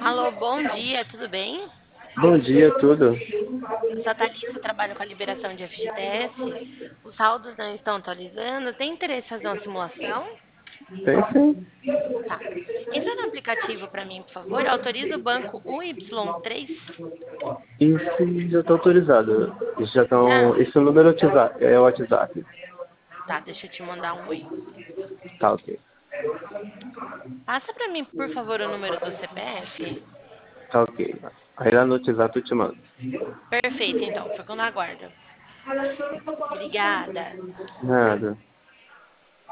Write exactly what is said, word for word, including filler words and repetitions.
Alô, bom dia, tudo bem? Bom dia, tudo? Eu sou a Thalissa, trabalho com a liberação de F G T S. Os saldos não estão atualizando. Tem interesse em fazer uma simulação? Tem sim. Tá. Entra no aplicativo para mim, por favor. Autoriza o banco U Y três. Isso já está autorizado. Isso já estão. Já? Esse número é o WhatsApp. É o WhatsApp. Tá, deixa eu te mandar um oi. Tá, ok. Passa para mim, por favor, o número do C P F. Tá, ok. Aí lá no WhatsApp eu te mando. Perfeito, então. Fico no aguardo. Obrigada. Nada.